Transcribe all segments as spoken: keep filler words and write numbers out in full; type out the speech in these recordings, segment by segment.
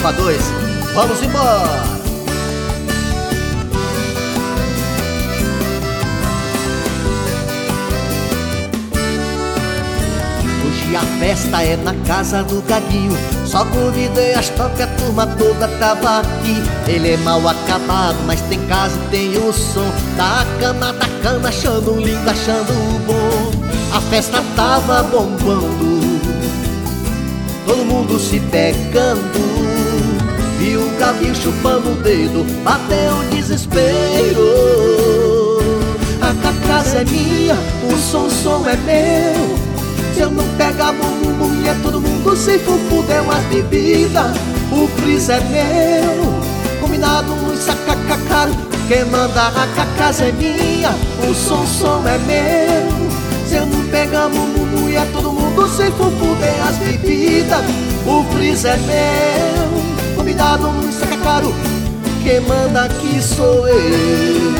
Leva dois, vamos embora! Hoje a festa é na casa do Gaguinho. Só convidei as tropas, a turma toda tava aqui. Ele é mal acabado, mas tem casa e tem o som da cana, da cana, achando lindo, achando bom. A festa tava bombando, todo mundo se pegando, e o Gaguinho chupando o dedo, bateu o desespero. A casa é minha, o som, som é meu. Se eu não pegar bumbum, mulher, todo mundo se fufudeu as bebidas. O freezer é meu, combinado no sacaca caro. Quem manda a casa é minha, o som, som é meu. Se eu não pegar bumbum, mulher, todo mundo se fufudeu as bebidas. O freezer é meu, combinado no sacaca caro. Quem manda aqui sou eu.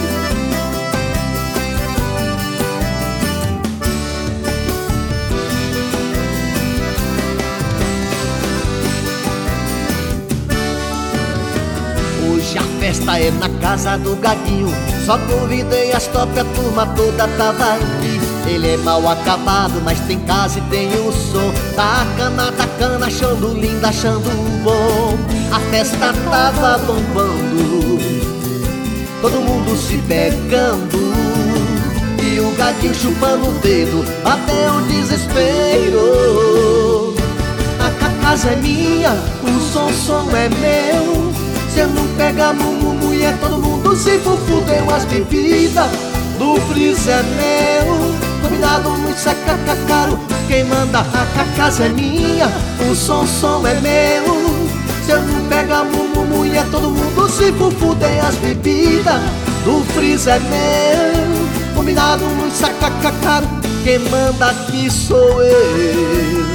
Hoje a festa é na casa do Gaguinho. Só convidei as top, a turma toda tava aqui. Ele é mal acabado, mas tem casa e tem o som da cana, da cana, achando lindo, achando bom. A festa tava bombando, todo mundo se pegando, e o Gaguinho chupando o dedo, bateu o desespero. A casa é minha, o som, som é meu. Se eu não pegar mumu, mulher, todo mundo se fufudeu as bebidas. Do freezer é meu, combinado muito sacaca caro. Quem manda a casa é minha, o som, som é meu. Se eu não pegar mumu, mulher, todo mundo se fufudeu as bebidas. Do freezer é meu, combinado muito sacaca caro. Quem manda aqui sou eu.